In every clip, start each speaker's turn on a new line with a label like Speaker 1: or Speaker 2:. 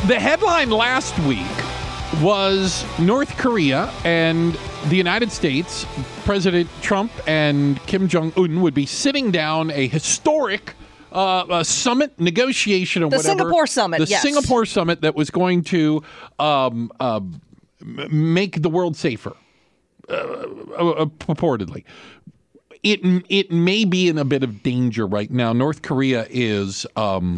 Speaker 1: The headline last week was North Korea and the United States, President Trump and Kim Jong-un would be sitting down a historic summit, negotiation, or whatever.
Speaker 2: The Singapore summit,
Speaker 1: The Singapore summit that was going to make the world safer, purportedly. It may be in a bit of danger right now. North Korea is...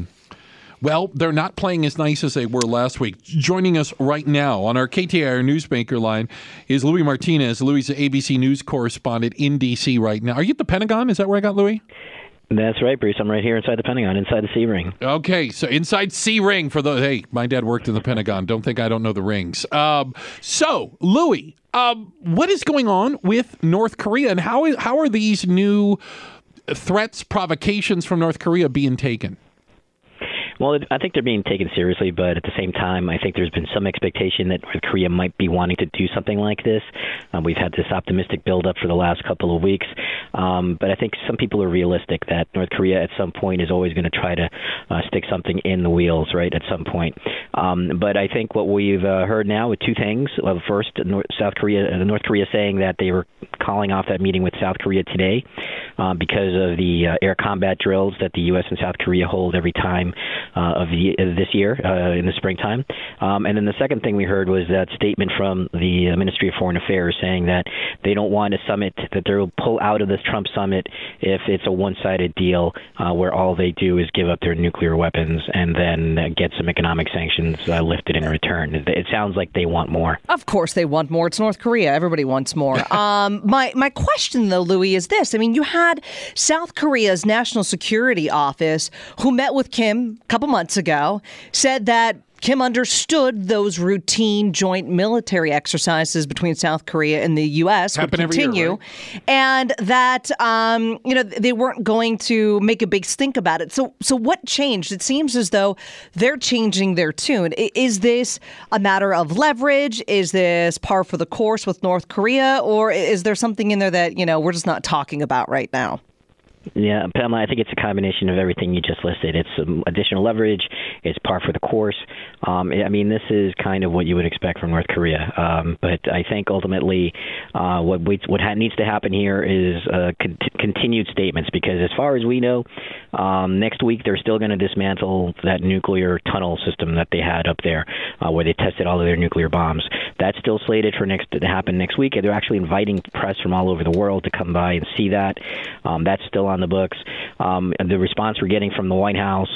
Speaker 1: well, they're not playing as nice as they were last week. Joining us right now on our KTAR Newsmaker line is Louis Martinez. Louis is the ABC News correspondent in D.C. right now. Are you at the Pentagon? Is that where I got Louis?
Speaker 3: That's right, Bruce. I'm right here inside the Pentagon, inside the C-Ring.
Speaker 1: Okay, so inside C-Ring for those. Hey, my dad worked in the Pentagon. Don't think I don't know the rings. So, Louis, what is going on with North Korea, and how are these new threats, provocations from North Korea being taken?
Speaker 3: Well, I think they're being taken seriously, but at the same time, I think there's been some expectation that North Korea might be wanting to do something like this. We've had this optimistic buildup for the last couple of weeks, but I think some people are realistic that North Korea at some point is always going to try to stick something in the wheels, right, at some point. But I think what we've heard now with two things. First, North Korea saying that they were calling off that meeting with South Korea today because of the air combat drills that the U.S. and South Korea hold every time of this year in the springtime. And then the second thing we heard was that statement from the Ministry of Foreign Affairs saying that they don't want a summit, that they'll pull out of this Trump summit if it's a one-sided deal where all they do is give up their nuclear weapons and then get some economic sanctions lifted in return. It sounds like they want more.
Speaker 2: Of course they want more. It's North Korea. Everybody wants more. My question, though, Louis, is this. I mean, you had South Korea's National Security Office, who met with Kim a couple months ago, said that Kim understood those routine joint military exercises between South Korea and the U.S. would continue,
Speaker 1: right?
Speaker 2: And that they weren't going to make a big stink about it. So what changed? It seems as though they're changing their tune. Is this a matter of leverage? Is this par for the course with North Korea, or is there something in there that we're just not talking about right now?
Speaker 3: Yeah, Pamela, I think it's a combination of everything you just listed. It's some additional leverage. It's par for the course. I mean, this is kind of what you would expect from North Korea. But I think ultimately what needs to happen here is continued statements, because as far as we know, next week they're still going to dismantle that nuclear tunnel system that they had up there where they tested all of their nuclear bombs. That's still slated to happen next week. They're actually inviting press from all over the world to come by and see that. That's still on the books. The response we're getting from the White House,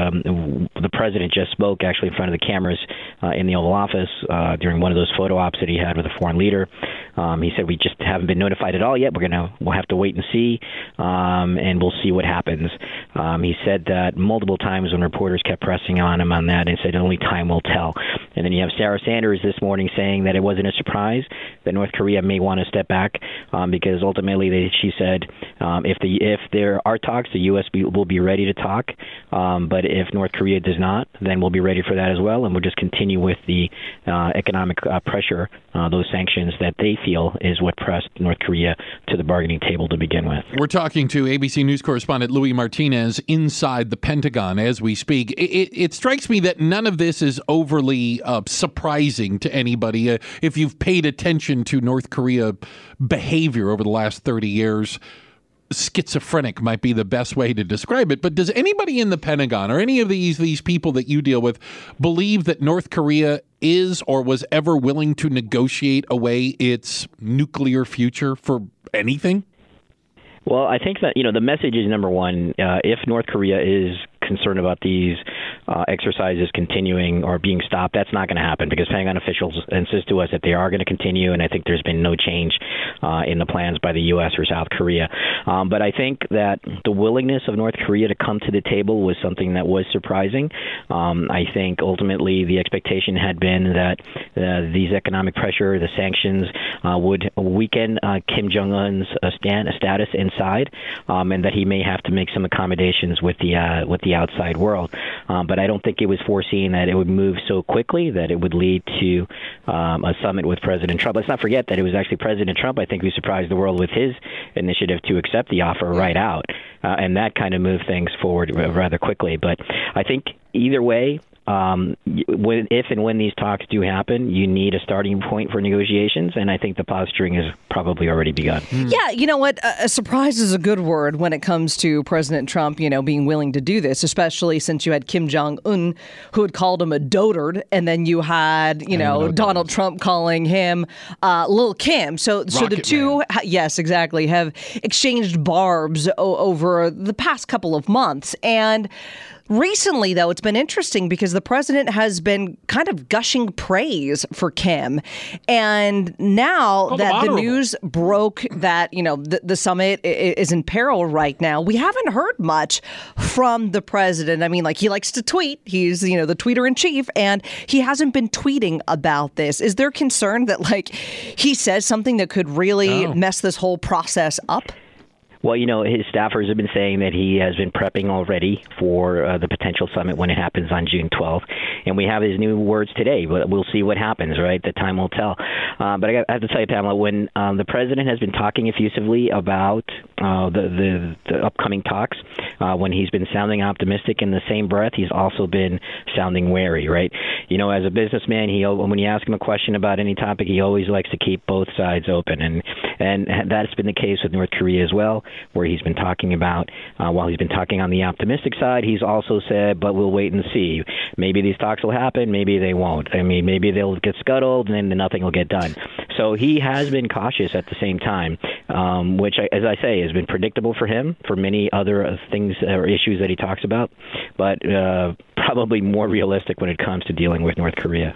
Speaker 3: the president just spoke actually in front of the cameras in the Oval Office during one of those photo ops that he had with a foreign leader. He said, we just haven't been notified at all yet. We'll have to wait and see, and we'll see what happens. He said that multiple times when reporters kept pressing on him on that, and said only time will tell. And then you have Sarah Sanders this morning saying that it wasn't a surprise that North Korea may want to step back because ultimately she said if there are talks, the U.S. will be ready to talk. But if North Korea does not, then we'll be ready for that as well. And we'll just continue with the economic pressure, those sanctions that they feel is what pressed North Korea to the bargaining table to begin with.
Speaker 1: We're talking to ABC News correspondent Louis Martinez inside the Pentagon as we speak. It strikes me that none of this is overly surprising to anybody. If you've paid attention to North Korea behavior over the last 30 years, schizophrenic might be the best way to describe it. But does anybody in the Pentagon or any of these people that you deal with believe that North Korea is or was ever willing to negotiate away its nuclear future for anything?
Speaker 3: Well, I think that, the message is, number one, if North Korea is concerned about these exercises continuing or being stopped, that's not going to happen because Pentagon officials insist to us that they are going to continue, and I think there's been no change in the plans by the U.S. or South Korea. But I think that the willingness of North Korea to come to the table was something that was surprising. I think ultimately the expectation had been that these economic pressure, the sanctions, would weaken Kim Jong-un's status inside, and that he may have to make some accommodations with the outside world. But I don't think it was foreseen that it would move so quickly that it would lead to a summit with President Trump. Let's not forget that it was actually President Trump, I think, who surprised the world with his initiative to accept the offer right out. And that kind of moved things forward rather quickly. But I think either way, if and when these talks do happen, you need a starting point for negotiations, and I think the posturing has probably already begun.
Speaker 2: Yeah, you know what? A surprise is a good word when it comes to President Trump, being willing to do this, especially since you had Kim Jong-un, who had called him a dotard, and then you had, Donald Trump calling him Lil' Kim. So the two, yes, exactly, have exchanged barbs over the past couple of months. And recently, though, it's been interesting because the president has been kind of gushing praise for Kim. And now that the news broke that, the summit is in peril right now, we haven't heard much from the president. I mean, he likes to tweet. He's, the tweeter in chief, and he hasn't been tweeting about this. Is there concern that, he says something that could really mess this whole process up?
Speaker 3: Well, his staffers have been saying that he has been prepping already for the potential summit when it happens on June 12th. And we have his new words today, but we'll see what happens, right? The time will tell. But I have to tell you, Pamela, when the president has been talking effusively about the upcoming talks, when he's been sounding optimistic in the same breath, he's also been sounding wary, right? As a businessman, when you ask him a question about any topic, he always likes to keep both sides open. And that's been the case with North Korea as well, where he's been talking about, while he's been talking on the optimistic side, he's also said, but we'll wait and see. Maybe these talks will happen, maybe they won't. I mean, maybe they'll get scuttled and then nothing will get done. So he has been cautious at the same time, which, as I say, has been predictable for him, for many other things or issues that he talks about, but probably more realistic when it comes to dealing with North Korea.